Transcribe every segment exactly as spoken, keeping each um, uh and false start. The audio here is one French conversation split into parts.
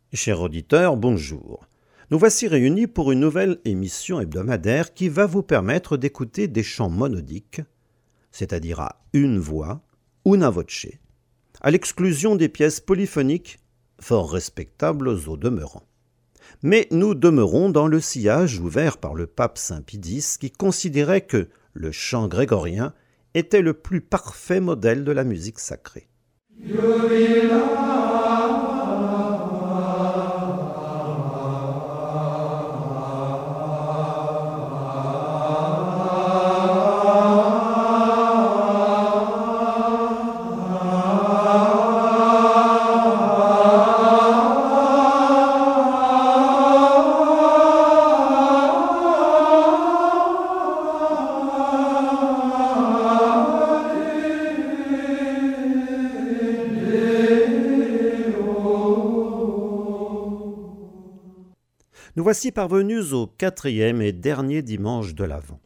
Chers auditeurs, bonjour. Nous voici réunis pour une nouvelle émission hebdomadaire qui va vous permettre d'écouter des chants monodiques, c'est-à-dire à une voix, una voce, à l'exclusion des pièces polyphoniques, fort respectables au demeurant. Mais nous demeurons dans le sillage ouvert par le pape Saint Pie X qui considérait que le chant grégorien était le plus parfait modèle de la musique sacrée. Nous voici parvenus au quatrième et dernier dimanche de l'Avent.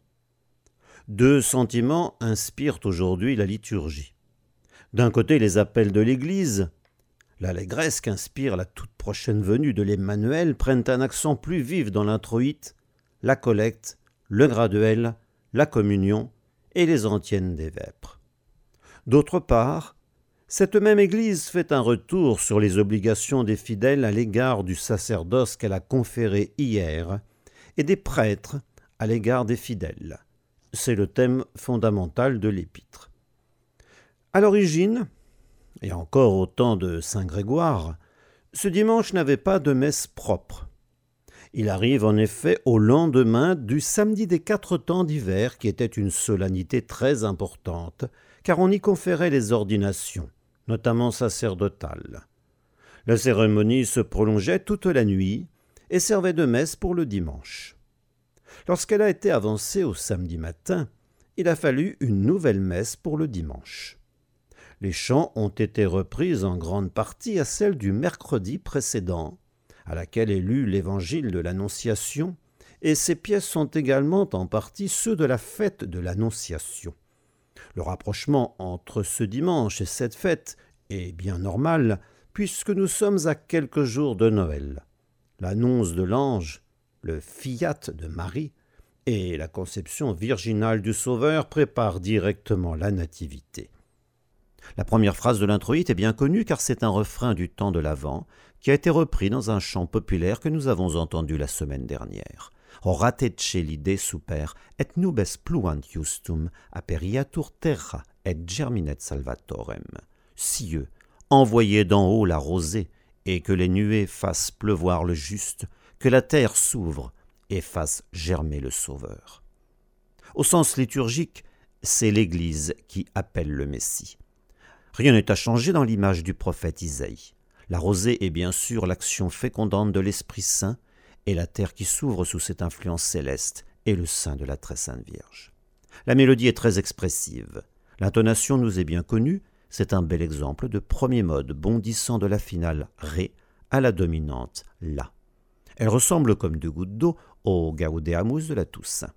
Deux sentiments inspirent aujourd'hui la liturgie. D'un côté, les appels de l'Église. L'allégresse qu'inspire la toute prochaine venue de l'Emmanuel prennent un accent plus vif dans l'introïte, la collecte, le graduel, la communion et les antiennes des vêpres. D'autre part, cette même Église fait un retour sur les obligations des fidèles à l'égard du sacerdoce qu'elle a conféré hier et des prêtres à l'égard des fidèles. C'est le thème fondamental de l'épître. À l'origine, et encore au temps de saint Grégoire, ce dimanche n'avait pas de messe propre. Il arrive en effet au lendemain du samedi des quatre temps d'hiver qui était une solennité très importante car on y conférait les ordinations, notamment sacerdotales. La cérémonie se prolongeait toute la nuit et servait de messe pour le dimanche. Lorsqu'elle a été avancée au samedi matin, il a fallu une nouvelle messe pour le dimanche. Les chants ont été repris en grande partie à celle du mercredi précédent, à laquelle est lu l'évangile de l'Annonciation, et ces pièces sont également en partie ceux de la fête de l'Annonciation. Le rapprochement entre ce dimanche et cette fête est bien normal, puisque nous sommes à quelques jours de Noël. L'annonce de l'ange, le fiat de Marie et la conception virginale du Sauveur préparent directement la nativité. La première phrase de l'introïte est bien connue car c'est un refrain du temps de l'Avent qui a été repris dans un chant populaire que nous avons entendu la semaine dernière. Orate celide super, et nubes pluant justum, aperiatur terra, et germinet salvatorem. Cieux, envoyez d'en haut la rosée, et que les nuées fassent pleuvoir le juste, que la terre s'ouvre et fasse germer le Sauveur. Au sens liturgique, c'est l'Église qui appelle le Messie. Rien n'est à changer dans l'image du prophète Isaïe. La rosée est bien sûr l'action fécondante de l'Esprit Saint, et la terre qui s'ouvre sous cette influence céleste est le sein de la très sainte Vierge. La mélodie est très expressive. L'intonation nous est bien connue, c'est un bel exemple de premier mode bondissant de la finale Ré à la dominante La. Elle ressemble comme deux gouttes d'eau au Gaudeamus de la Toussaint.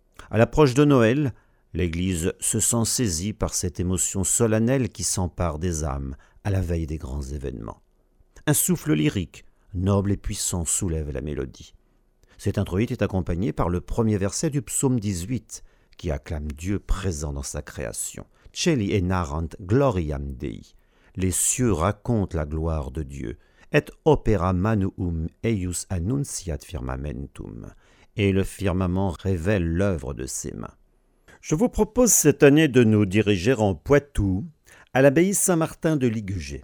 À l'approche de Noël, l'Église se sent saisie par cette émotion solennelle qui s'empare des âmes à la veille des grands événements. Un souffle lyrique, noble et puissant, soulève la mélodie. Cet introïte est accompagné par le premier verset du psaume dix-huit, qui acclame Dieu présent dans sa création. Celi enarrant gloriam Dei. Les cieux racontent la gloire de Dieu. Et opera manuum eius annunciat firmamentum. Et le firmament révèle l'œuvre de ses mains. Je vous propose cette année de nous diriger en Poitou, à l'abbaye Saint-Martin de Ligugé.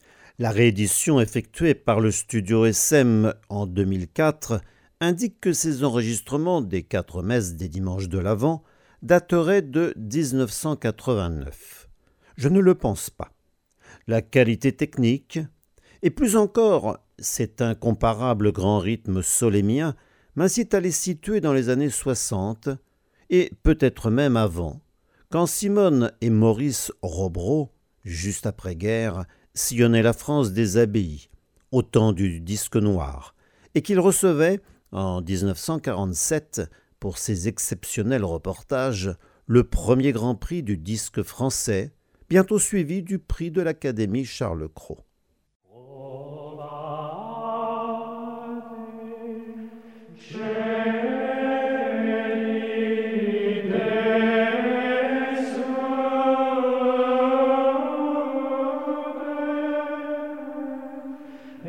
La réédition effectuée par le studio S M en deux mille quatre indique que ces enregistrements des quatre messes des dimanches de l'Avent dateraient de dix-neuf cent quatre-vingt-neuf. Je ne le pense pas. La qualité technique, et plus encore cet incomparable grand rythme solémien, m'incite à les situer dans les années soixante, et peut-être même avant, quand Simone et Maurice Robreau, juste après-guerre, sillonnaient la France des abbayes, au temps du disque noir, et qu'ils recevaient, en dix-neuf cent quarante-sept, pour ses exceptionnels reportages, le premier grand prix du disque français, bientôt suivi du prix de l'Académie Charles Cros.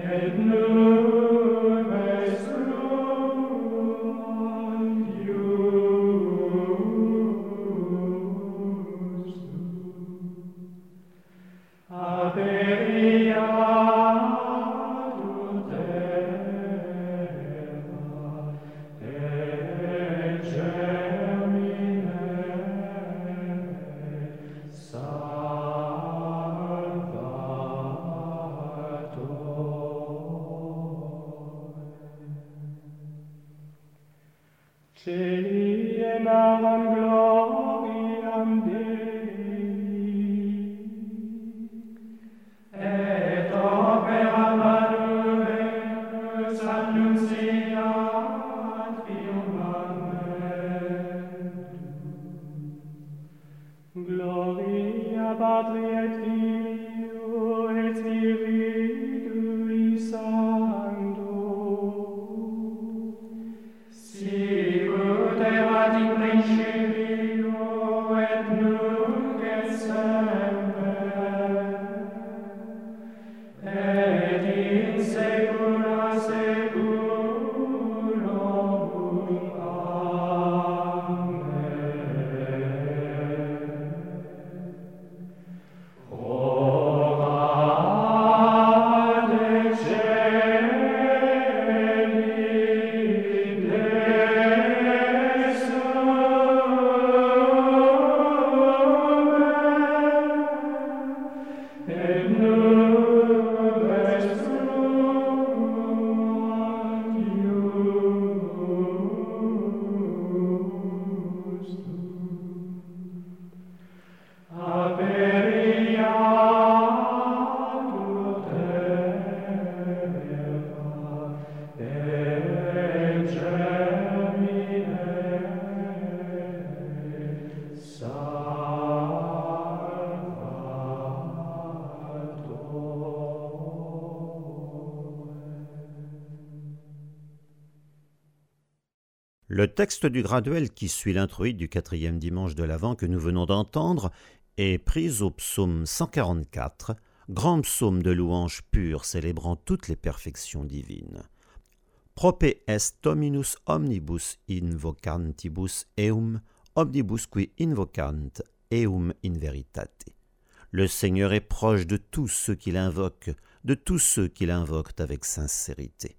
Le texte du graduel qui suit l'introïte du quatrième dimanche de l'Avent que nous venons d'entendre est pris au psaume cent quarante-quatre, grand psaume de louange pure célébrant toutes les perfections divines. Prope est Dominus omnibus invocantibus eum, omnibus qui invocant eum in veritate. Le Seigneur est proche de tous ceux qui l'invoquent, de tous ceux qui l'invoquent avec sincérité.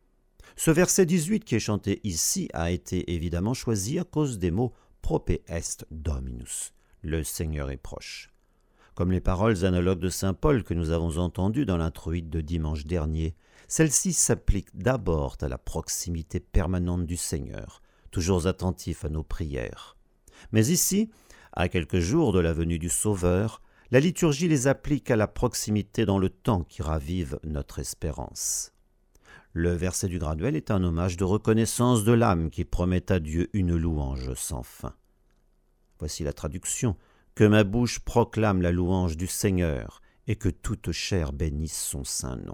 Ce verset dix-huit qui est chanté ici a été évidemment choisi à cause des mots « Prope est Dominus », le Seigneur est proche. Comme les paroles analogues de saint Paul que nous avons entendues dans l'introïte de dimanche dernier, celles-ci s'appliquent d'abord à la proximité permanente du Seigneur, toujours attentif à nos prières. Mais ici, à quelques jours de la venue du Sauveur, la liturgie les applique à la proximité dans le temps qui ravive notre espérance. Le verset du graduel est un hommage de reconnaissance de l'âme qui promet à Dieu une louange sans fin. Voici la traduction. « Que ma bouche proclame la louange du Seigneur et que toute chair bénisse son saint nom. »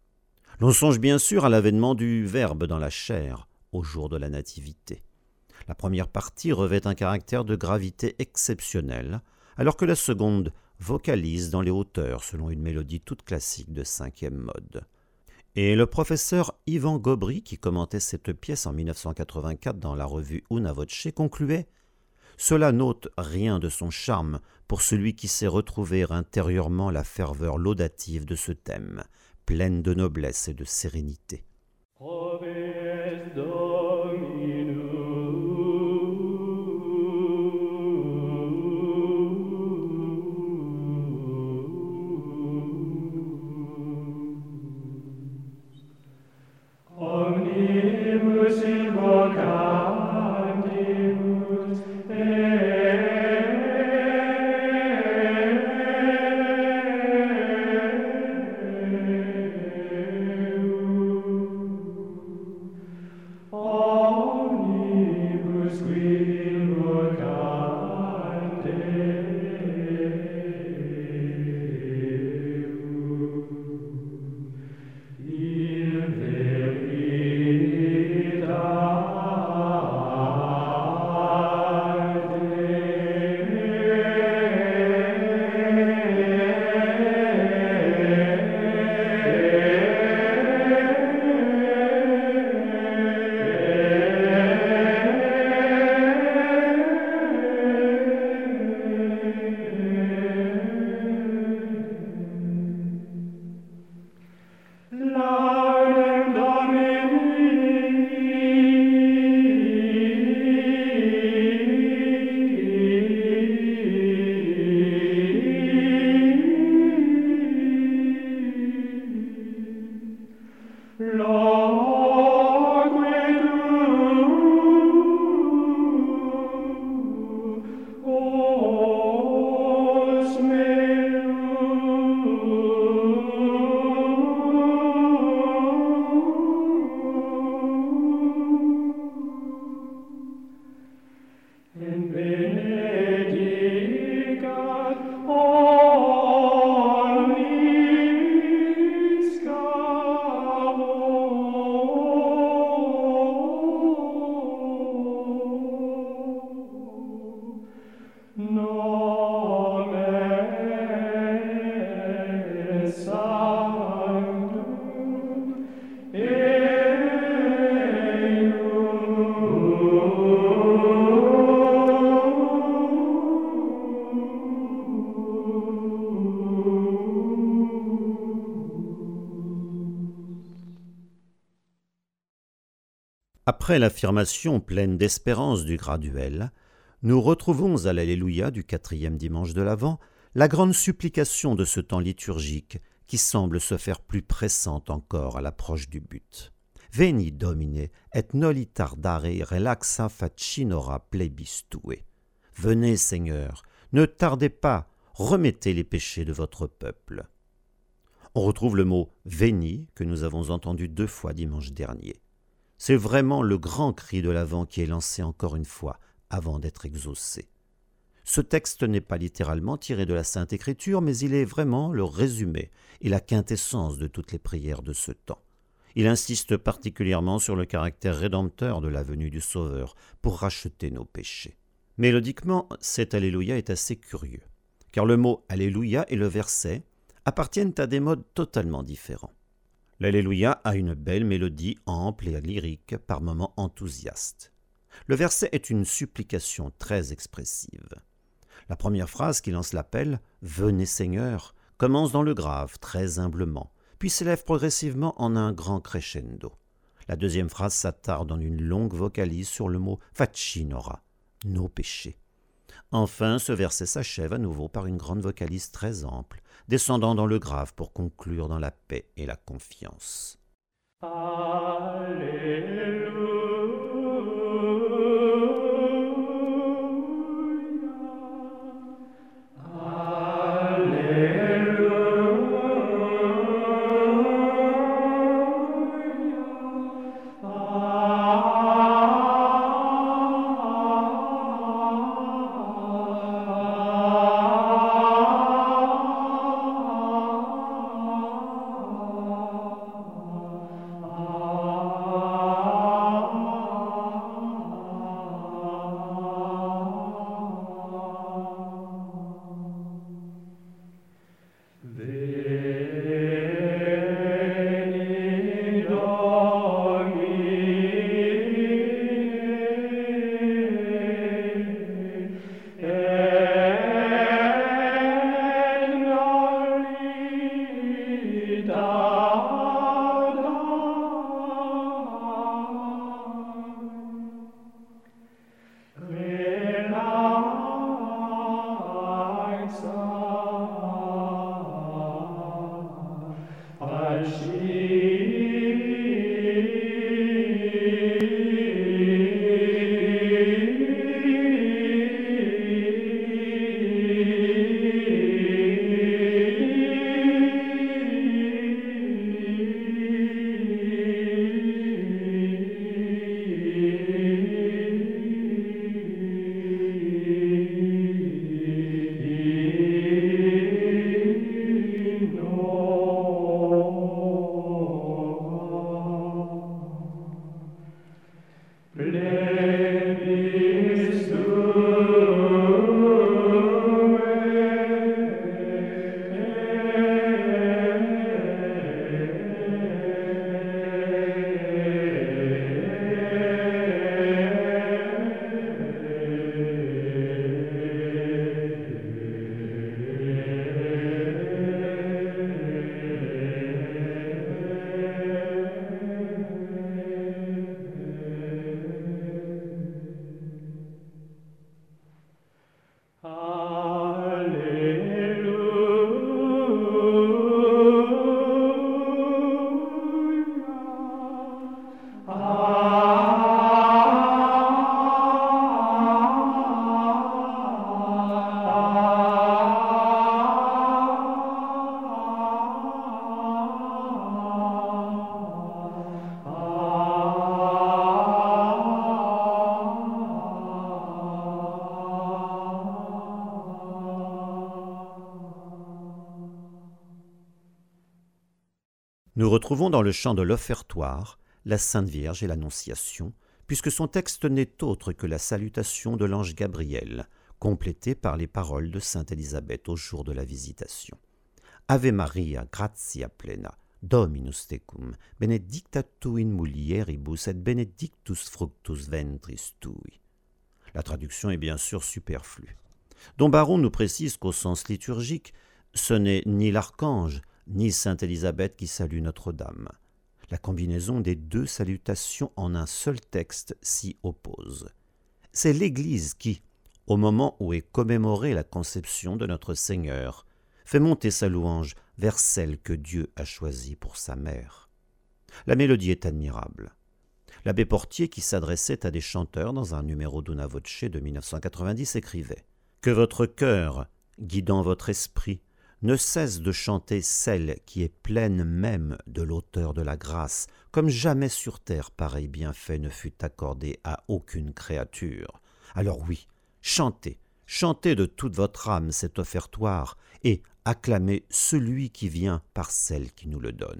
L'on songe bien sûr à l'avènement du Verbe dans la chair, au jour de la Nativité. La première partie revêt un caractère de gravité exceptionnelle, alors que la seconde vocalise dans les hauteurs selon une mélodie toute classique de cinquième mode. Et le professeur Yvan Gobry, qui commentait cette pièce en mille neuf cent quatre-vingt-quatre dans la revue Una Voce, concluait « Cela n'ôte rien de son charme pour celui qui sait retrouver intérieurement la ferveur laudative de ce thème, pleine de noblesse et de sérénité. » In verita Après l'affirmation pleine d'espérance du graduel, nous retrouvons à l'Alléluia du quatrième dimanche de l'Avent la grande supplication de ce temps liturgique qui semble se faire plus pressante encore à l'approche du but. « Veni Domine et noli tardare relaxa facinora plebistue » « Venez Seigneur, ne tardez pas, remettez les péchés de votre peuple. » On retrouve le mot « Veni » que nous avons entendu deux fois dimanche dernier. C'est vraiment le grand cri de l'Avent qui est lancé encore une fois avant d'être exaucé. Ce texte n'est pas littéralement tiré de la Sainte Écriture, mais il est vraiment le résumé et la quintessence de toutes les prières de ce temps. Il insiste particulièrement sur le caractère rédempteur de la venue du Sauveur pour racheter nos péchés. Mélodiquement, cet Alléluia est assez curieux, car le mot Alléluia et le verset appartiennent à des modes totalement différents. L'Alléluia a une belle mélodie ample et lyrique, par moments enthousiaste. Le verset est une supplication très expressive. La première phrase qui lance l'appel « Venez Seigneur » commence dans le grave, très humblement, puis s'élève progressivement en un grand crescendo. La deuxième phrase s'attarde en une longue vocalise sur le mot « facinora », nos péchés. Enfin, ce verset s'achève à nouveau par une grande vocalise très ample, descendant dans le grave pour conclure dans la paix et la confiance. Alléluia. nous retrouvons dans le chant de l'offertoire la Sainte Vierge et l'Annonciation, puisque son texte n'est autre que la salutation de l'ange Gabriel, complétée par les paroles de sainte Élisabeth au jour de la visitation. Ave Maria, gratia plena, Dominus tecum, benedicta tu in mulieribus et benedictus fructus ventris tui. La traduction est bien sûr superflue. Dom Baron nous précise qu'au sens liturgique, ce n'est ni l'archange, ni sainte Élisabeth qui salue Notre-Dame. La combinaison des deux salutations en un seul texte s'y oppose. C'est l'Église qui, au moment où est commémorée la conception de notre Seigneur, fait monter sa louange vers celle que Dieu a choisie pour sa mère. La mélodie est admirable. L'abbé Portier, qui s'adressait à des chanteurs dans un numéro d'Una Voce de mille neuf cent quatre-vingt-dix, écrivait « Que votre cœur, guidant votre esprit, ne cesse de chanter celle qui est pleine même de l'auteur de la grâce, comme jamais sur terre pareil bienfait ne fut accordé à aucune créature. Alors oui, chantez, chantez de toute votre âme cet offertoire, et acclamez celui qui vient par celle qui nous le donne. »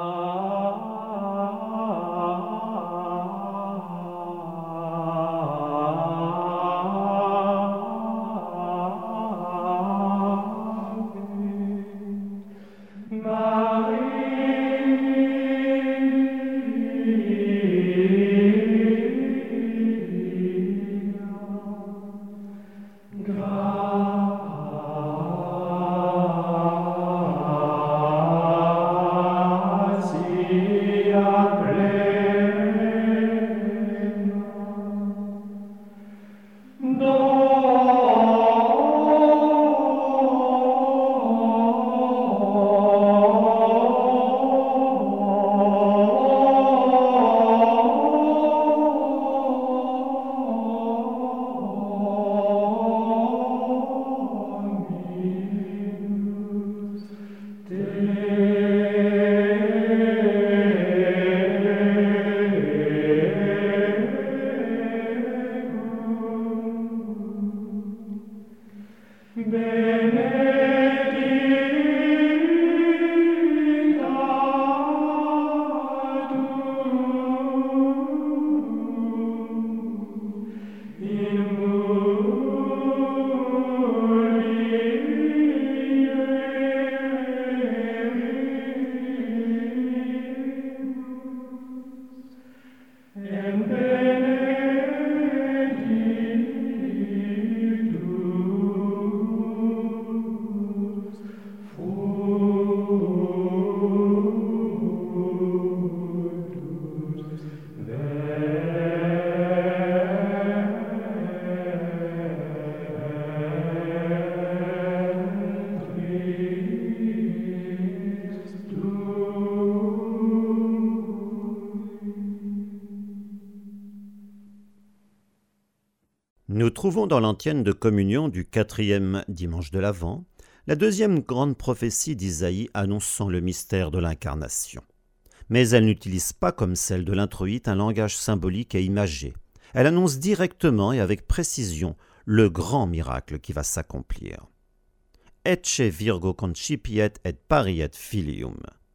Nous trouvons dans l'antienne de communion du quatrième dimanche de l'Avent la deuxième grande prophétie d'Isaïe annonçant le mystère de l'incarnation. Mais elle n'utilise pas, comme celle de l'introïte, un langage symbolique et imagé. Elle annonce directement et avec précision le grand miracle qui va s'accomplir. « Ecce virgo concipiet et pariet filium »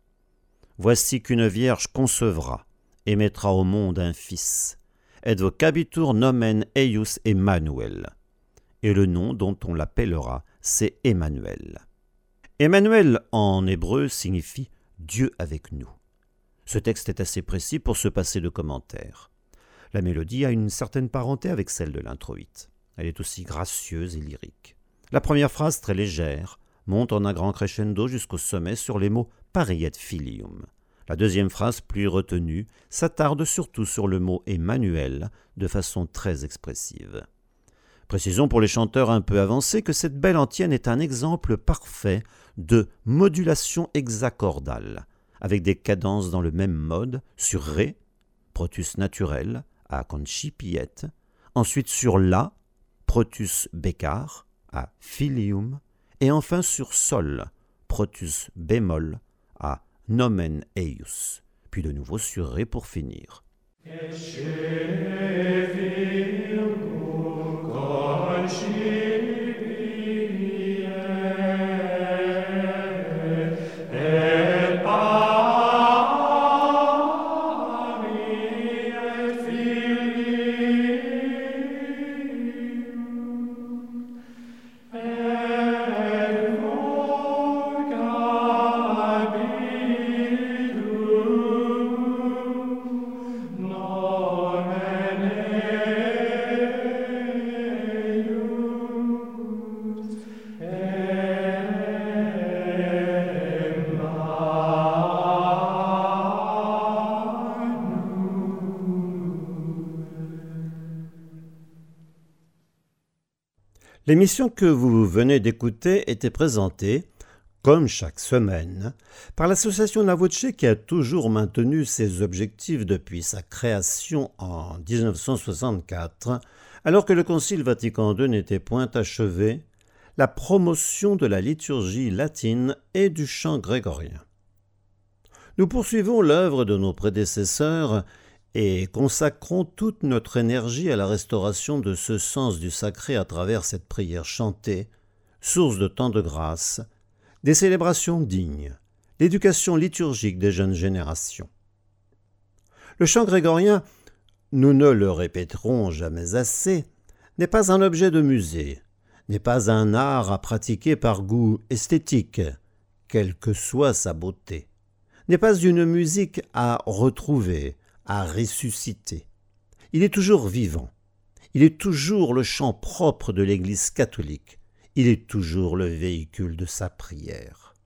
Voici qu'une vierge concevra et mettra au monde un fils. Et vocabitur nomen eius Emmanuel. Et le nom dont on l'appellera, c'est Emmanuel. Emmanuel, en hébreu, signifie « Dieu avec nous ». Ce texte est assez précis pour se passer de commentaires. La mélodie a une certaine parenté avec celle de l'introïte. Elle est aussi gracieuse et lyrique. La première phrase, très légère, monte en un grand crescendo jusqu'au sommet sur les mots « pariet filium ». La deuxième phrase, plus retenue, s'attarde surtout sur le mot « Emmanuel » de façon très expressive. Précisons pour les chanteurs un peu avancés que cette belle antienne est un exemple parfait de modulation hexachordale, avec des cadences dans le même mode sur Ré, protus naturel, à concipiet, ensuite sur La, protus bécar, à filium, et enfin sur Sol, protus bémol, à nomen eius, puis de nouveau sur Ré pour finir. Et L'émission que vous venez d'écouter était présentée, comme chaque semaine, par l'association La Voce qui a toujours maintenu ses objectifs depuis sa création en dix-neuf cent soixante-quatre, alors que le Concile Vatican deux n'était point achevé, la promotion de la liturgie latine et du chant grégorien. Nous poursuivons l'œuvre de nos prédécesseurs et consacrons toute notre énergie à la restauration de ce sens du sacré à travers cette prière chantée, source de tant de grâce, des célébrations dignes, l'éducation liturgique des jeunes générations. Le chant grégorien, nous ne le répéterons jamais assez, n'est pas un objet de musée, n'est pas un art à pratiquer par goût esthétique, quelle que soit sa beauté, n'est pas une musique à retrouver, à ressusciter. Il est toujours vivant, il est toujours le chant propre de l'Église catholique, il est toujours le véhicule de sa prière.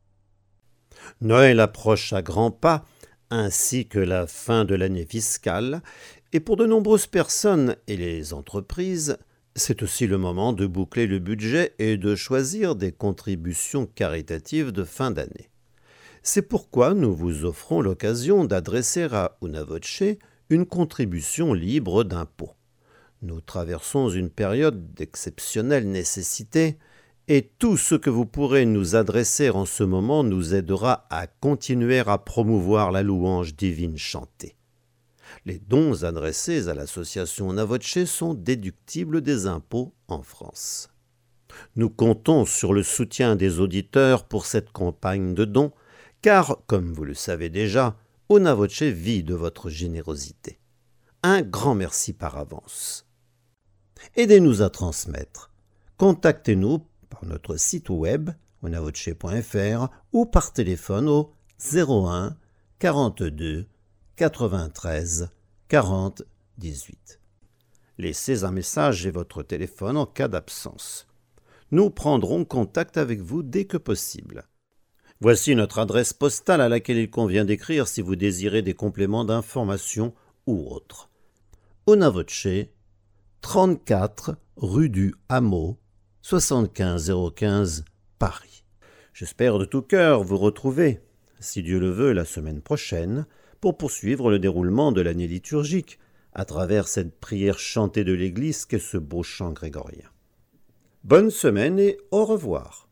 Noël approche à grands pas, ainsi que la fin de l'année fiscale, et pour de nombreuses personnes et les entreprises, c'est aussi le moment de boucler le budget et de choisir des contributions caritatives de fin d'année. C'est pourquoi nous vous offrons l'occasion d'adresser à Una Voce une contribution libre d'impôts. Nous traversons une période d'exceptionnelle nécessité et tout ce que vous pourrez nous adresser en ce moment nous aidera à continuer à promouvoir la louange divine chantée. Les dons adressés à l'association Una Voce sont déductibles des impôts en France. Nous comptons sur le soutien des auditeurs pour cette campagne de dons, car, comme vous le savez déjà, Una Voce vit de votre générosité. Un grand merci par avance. Aidez-nous à transmettre. Contactez-nous par notre site web una voce point f r ou par téléphone au zéro un quarante-deux quatre-vingt-treize quarante dix-huit. Laissez un message et votre téléphone en cas d'absence. Nous prendrons contact avec vous dès que possible. Voici notre adresse postale à laquelle il convient d'écrire si vous désirez des compléments d'information ou autres. Una Voce, trente-quatre rue du Hameau, soixante-quinze zéro quinze, Paris. J'espère de tout cœur vous retrouver, si Dieu le veut, la semaine prochaine, pour poursuivre le déroulement de l'année liturgique à travers cette prière chantée de l'Église qu'est ce beau chant grégorien. Bonne semaine et au revoir.